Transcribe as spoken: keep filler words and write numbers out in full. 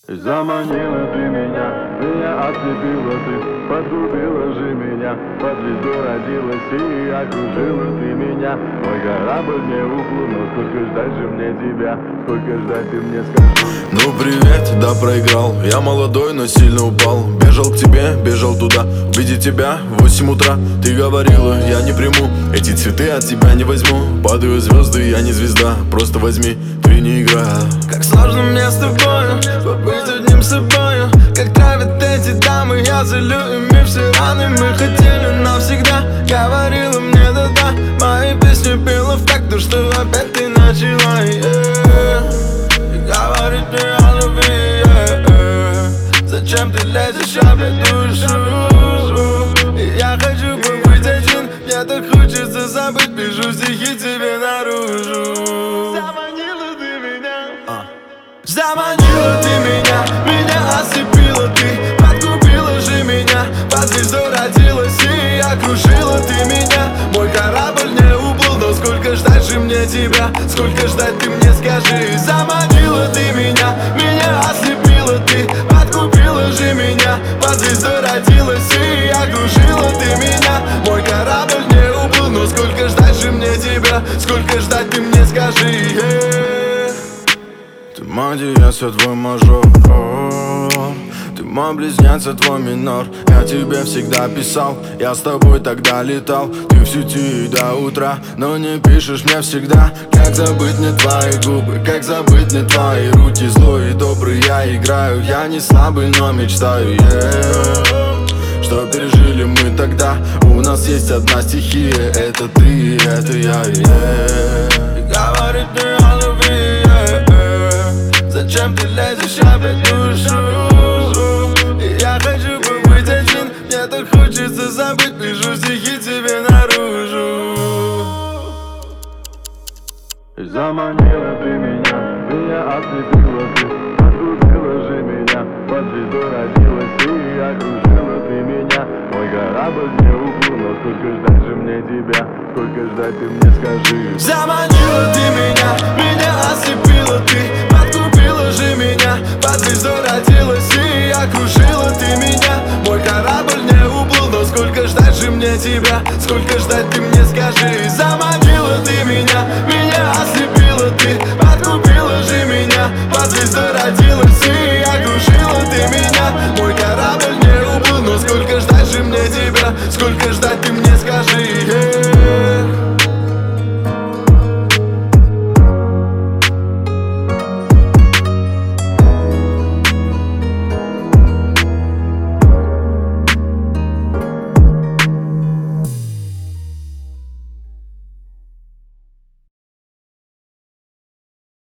Заманила ты меня, меня ослепила ты, погубила же меня, под звездой родилась и окружила ты меня. Мой корабль не уплыл, но сколько ждать же мне тебя, сколько ждать ты мне скажи. Ну привет, да проиграл, я молодой, но сильно упал. Бежал к тебе, бежал туда, увидеть тебя в восемь утра. Ты говорила, я не приму, эти цветы от тебя не возьму. Падают звезды, я не звезда, просто возьми, ты не игра. Как сложно мне с тобою побыть одним собою. Как травят эти дамы, я залю ими все раны. Мы хотели навсегда, говорила мне да-да. Мои песни пела в такт, то что опять ты начала, yeah. И говорит мне о любви, yeah. Зачем ты лезешь опять в душу? И я хочу побыть один, мне так хочется забыть. Пишу стихи тебе наружу. Заманила ты меня, а. Заманила ты меня, меня ослепила ты, подкупила же меня, под звездой родилась и окружила ты меня. Мой корабль не уплыл, но сколько ждать же мне тебя, сколько ждать ты мне скажи. Заманила ты меня, меня ослепила ты, подкупила же меня, под звездой родилась и окружила ты меня. Мой корабль не уплыл, но сколько ждать же мне тебя, сколько ждать ты мне скажи, yeah. Ты мой диез, я твой мажор, ты мой близнец, я твой минор. Я тебе всегда писал, я с тобой тогда летал. Ты в сети до утра, но не пишешь мне всегда. Как забыть мне твои губы, как забыть мне твои руки. Злой и добрый я играю, я не слабый, но мечтаю, yeah. Что пережили мы тогда, у нас есть одна стихия. Это ты, это я, yeah. И говорит мне о любви, yeah. Зачем ты лезешь опять в душу? И я хочу побыть один, мне так хочется забыть. Пишу стихи тебе наружу. Заманила ты меня, меня ослепила ты, подкупила же меня, под звездой родилась и окружила ты меня. Мой корабль не уплыл, но сколько ждать же мне тебя, сколько ждать ты мне скажи. Заманила ты меня, меня ослепила ты, подкупила же меня, под звездой родилась и окружила ты меня. Мой корабль не уплыл, но сколько ждать же мне тебя, сколько ждать ты мне